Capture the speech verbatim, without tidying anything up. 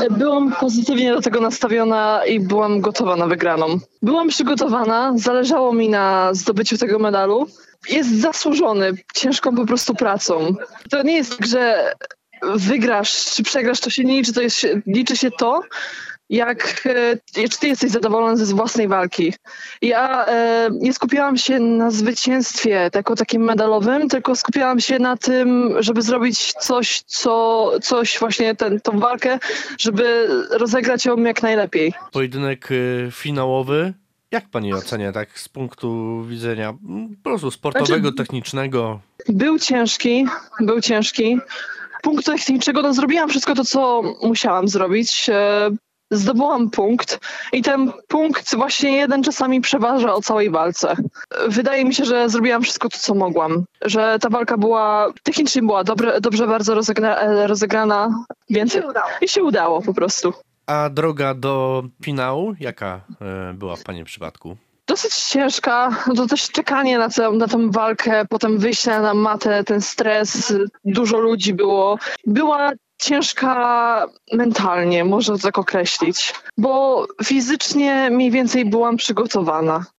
Byłam pozytywnie do tego nastawiona i byłam gotowa na wygraną. Byłam przygotowana, zależało mi na zdobyciu tego medalu. Jest zasłużony ciężką po prostu pracą. To nie jest tak, że wygrasz czy przegrasz, to się nie liczy, to jest, liczy się to, jak, czy ty jesteś zadowolony ze własnej walki. Ja e, nie skupiałam się na zwycięstwie jako takim medalowym, tylko skupiałam się na tym, żeby zrobić coś, co, coś właśnie, ten, tą walkę, żeby rozegrać ją jak najlepiej. Pojedynek y, finałowy, jak pani ocenia tak z punktu widzenia mm, po prostu sportowego, Znaczy, technicznego? Był ciężki, był ciężki. Punktu technicznego, no zrobiłam wszystko to, co musiałam zrobić. E, Zdobyłam punkt i ten punkt właśnie jeden czasami przeważa o całej walce. Wydaje mi się, że zrobiłam wszystko to, co mogłam. Że ta walka była, technicznie była dobre, dobrze bardzo rozegra, rozegrana, więc i się udało po prostu. A droga do finału, jaka y, była w pani przypadku? Dosyć ciężka, to też czekanie na tę, na tę walkę, potem wyjście na matę, ten stres, dużo ludzi było. Była ciężka mentalnie, można to tak określić, bo fizycznie mniej więcej byłam przygotowana.